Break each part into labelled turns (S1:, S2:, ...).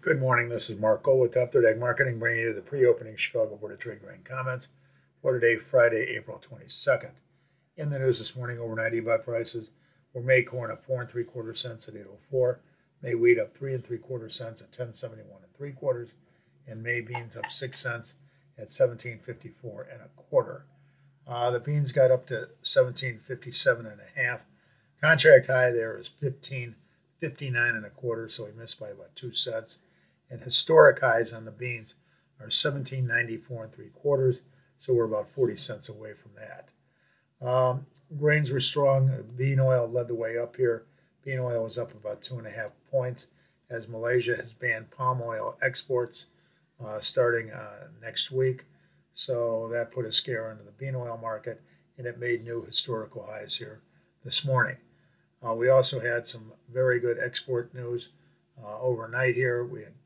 S1: Good morning. This is Mark Gold with Top Third Ag Marketing, bringing you the pre-opening Chicago Board of Trade grain comments for today, Friday, April 22nd. In the news this morning, overnight EBOT prices were May corn up 4 3/4 cents at 8.04, May wheat up 3 3/4 cents at 10.71 3/4, and May beans up 6 cents at 17.54 1/4. The beans got up to 17.57 1/2. Contract high there is 15.59 1/4, so we missed by about 2 cents. And historic highs on the beans are 17.94 3/4, so we're about 40 cents away from that. Grains were strong. Bean oil led the way up here. Bean oil was up about 2.5 points as Malaysia has banned palm oil exports starting next week. So that put a scare into the bean oil market, and it made new historical highs here this morning. We also had some very good export news overnight here. We had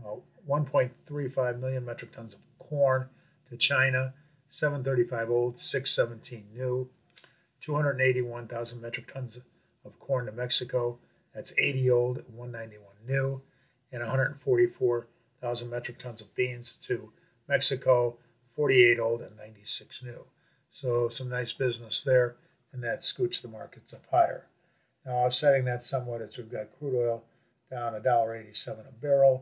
S1: 1.35 million metric tons of corn to China, 735 old, 617 new, 281,000 metric tons of corn to Mexico, that's 80 old, 191 new, and 144,000 metric tons of beans to Mexico, 48 old and 96 new. So some nice business there, and that scooched the markets up higher. Now, offsetting that somewhat is we've got crude oil down $1.87 a barrel.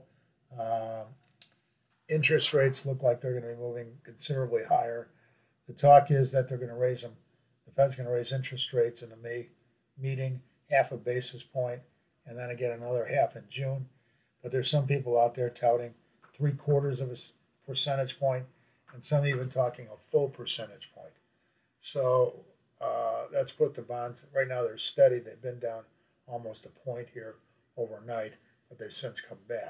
S1: Interest rates look like they're going to be moving considerably higher. The talk is that they're going to raise them. The Fed's going to raise interest rates in the May meeting, 0.5 basis point, and then again another half in June. But there's some people out there touting 0.75 percentage point, and some even talking a full percentage point. So that's put the bonds, right now they're steady. They've been down almost a point here overnight, but they've since come back.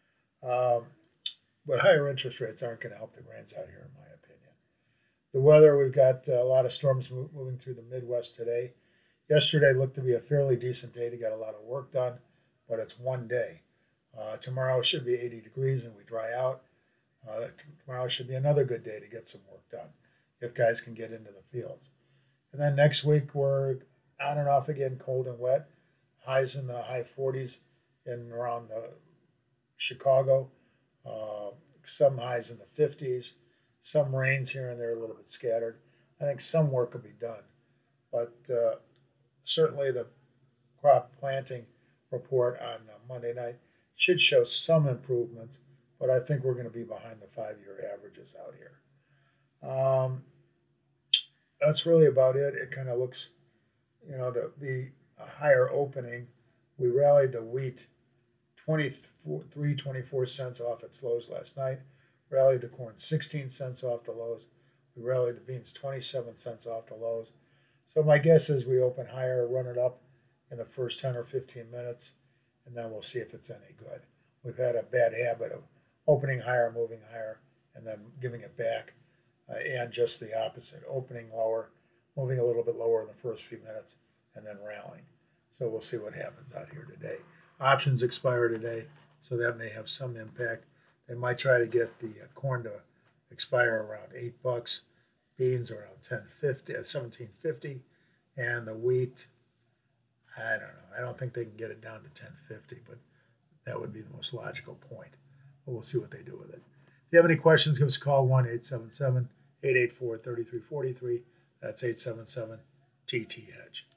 S1: But higher interest rates aren't going to help the grains out here, in my opinion. The weather, we've got a lot of storms moving through the Midwest today. Yesterday looked to be a fairly decent day to get a lot of work done, but it's one day. Tomorrow should be 80 degrees and we dry out. Tomorrow should be another good day to get some work done if guys can get into the fields. And then next week we're on and off again, cold and wet. Highs in the high 40s in around the Chicago. Some highs in the 50s. Some rains here and there, a little bit scattered. I think some work will be done. But certainly the crop planting report on Monday night should show some improvement, but I think we're going to be behind the 5-year averages out here. That's really about it. It kind of looks, to be a higher opening. We rallied the wheat 24 cents off its lows last night. Rallied the corn 16 cents off the lows. We rallied the beans 27 cents off the lows. So my guess is we open higher, run it up in the first 10 or 15 minutes, and then we'll see if it's any good. We've had a bad habit of opening higher, moving higher, and then giving it back, and just the opposite, opening lower, moving a little bit lower in the first few minutes, and then rallying. So we'll see what happens out here today. Options expire today, so that may have some impact. They might try to get the corn to expire around $8, beans around 17.50, and the wheat, I don't know. I don't think they can get it down to 10.50, but that would be the most logical point. But we'll see what they do with it. If you have any questions, give us a call, 1-877-884-3343. That's 877-TT-HEDGE.